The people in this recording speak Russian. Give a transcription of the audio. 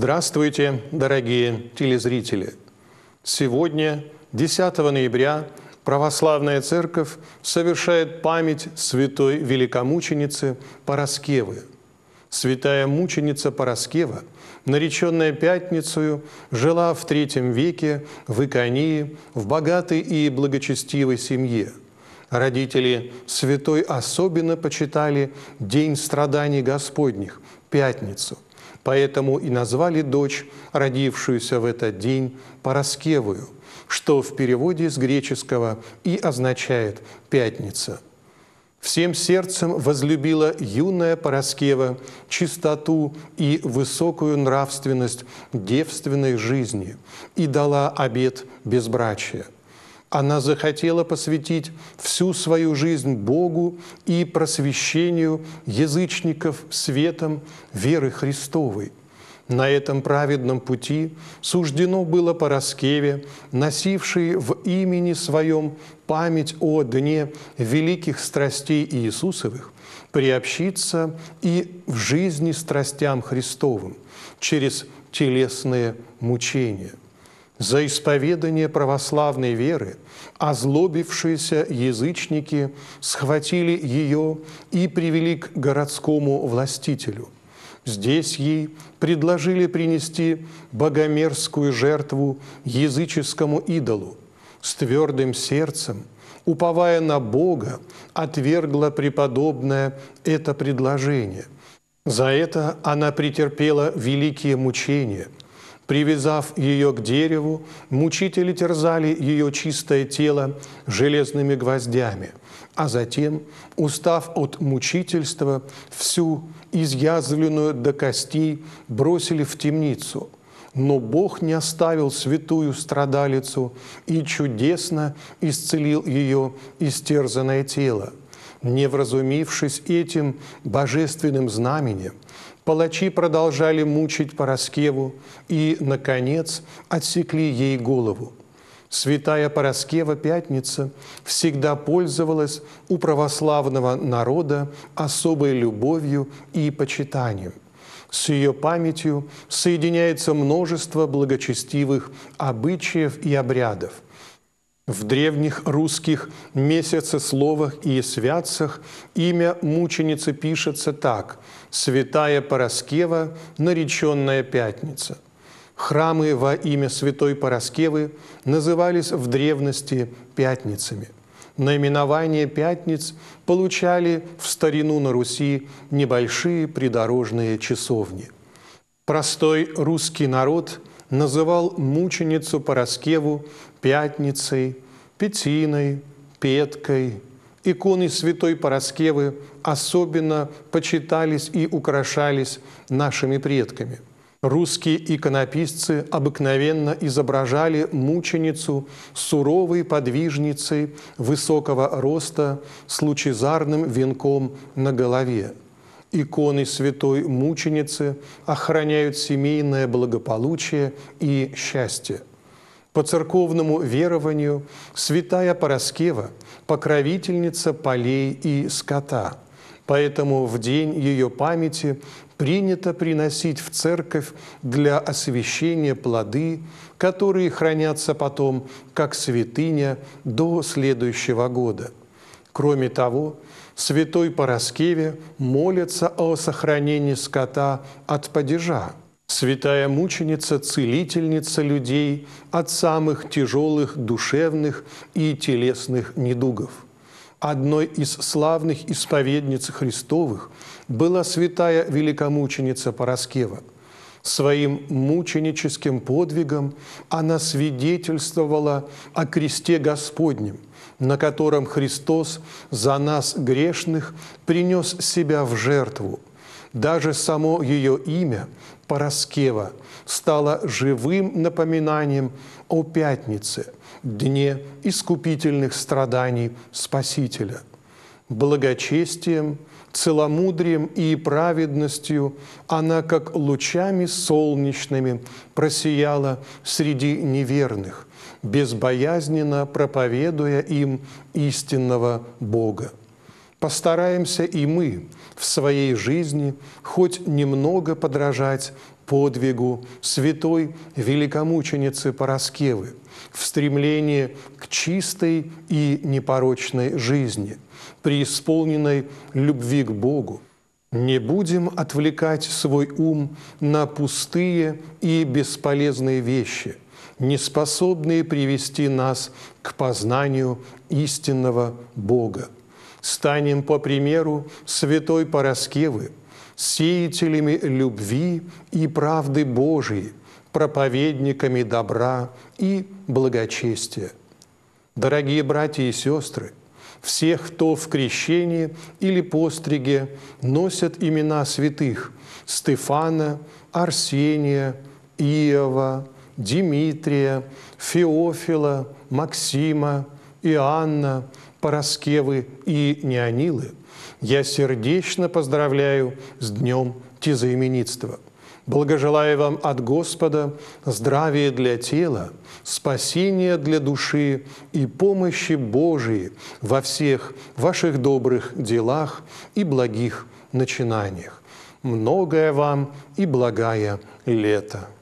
Здравствуйте, дорогие телезрители! Сегодня, 10 ноября, Православная Церковь совершает память святой великомученицы Параскевы. Святая мученица Параскева, нареченная Пятницею, жила в III веке в Иконии в богатой и благочестивой семье. Родители святой особенно почитали День страданий Господних, Пятницу, поэтому и назвали дочь, родившуюся в этот день, Параскевою, что в переводе с греческого и означает «пятница». Всем сердцем возлюбила юная Параскева чистоту и высокую нравственность девственной жизни и дала обет безбрачия. Она захотела посвятить всю свою жизнь Богу и просвещению язычников светом веры Христовой. На этом праведном пути суждено было Параскеве, носившей в имени своем память о дне великих страстей Иисусовых, приобщиться и в жизни страстям Христовым через телесные мучения. За исповедание православной веры озлобившиеся язычники схватили ее и привели к городскому властителю. Здесь ей предложили принести богомерзкую жертву языческому идолу. С твердым сердцем, уповая на Бога, отвергла преподобная это предложение. За это она претерпела великие мучения. Привязав ее к дереву, мучители терзали ее чистое тело железными гвоздями, а затем, устав от мучительства, всю изъязвленную до костей бросили в темницу. Но Бог не оставил святую страдалицу и чудесно исцелил ее истерзанное тело. Не вразумившись этим божественным знаменем, палачи продолжали мучить Параскеву и, наконец, отсекли ей голову. Святая Параскева Пятница всегда пользовалась у православного народа особой любовью и почитанием. С ее памятью соединяется множество благочестивых обычаев и обрядов. В древних русских месяцесловах и святцах имя мученицы пишется так: «Святая Параскева, нареченная Пятница». Храмы во имя святой Параскевы назывались в древности пятницами. Наименование пятниц получали в старину на Руси небольшие придорожные часовни. Простой русский народ называл мученицу Параскеву Пятницей, Петиной, Петкой. Иконы святой Параскевы особенно почитались и украшались нашими предками. Русские иконописцы обыкновенно изображали мученицу суровой подвижницей высокого роста с лучезарным венком на голове. Иконы святой мученицы охраняют семейное благополучие и счастье. По церковному верованию святая Параскева – покровительница полей и скота, поэтому в день ее памяти принято приносить в церковь для освящения плоды, которые хранятся потом как святыня до следующего года. Кроме того, святой Параскеве молятся о сохранении скота от падежа. Святая мученица – целительница людей от самых тяжелых душевных и телесных недугов. Одной из славных исповедниц Христовых была святая великомученица Параскева. Своим мученическим подвигом она свидетельствовала о кресте Господнем, на котором Христос за нас, грешных, принес себя в жертву. Даже само ее имя, Параскева, стало живым напоминанием о Пятнице, дне искупительных страданий Спасителя. Благочестием, целомудрием и праведностью она, как лучами солнечными, просияла среди неверных, безбоязненно проповедуя им истинного Бога. Постараемся и мы в своей жизни хоть немного подражать подвигу святой великомученицы Параскевы, в стремлении к чистой и непорочной жизни, преисполненной любви к Богу. Не будем отвлекать свой ум на пустые и бесполезные вещи, не способные привести нас к познанию истинного Бога. Станем, по примеру святой Параскевы, сеятелями любви и правды Божией, проповедниками добра и благочестия. Дорогие братья и сестры, всех, кто в крещении или постриге носят имена святых Стефана, Арсения, Иова, Димитрия, Феофила, Максима, Иоанна, Параскевы и Неонилы, я сердечно поздравляю с днем тезаименитства. Благожелаю вам от Господа здравия для тела, спасения для души и помощи Божией во всех ваших добрых делах и благих начинаниях. Многое вам и благая лето.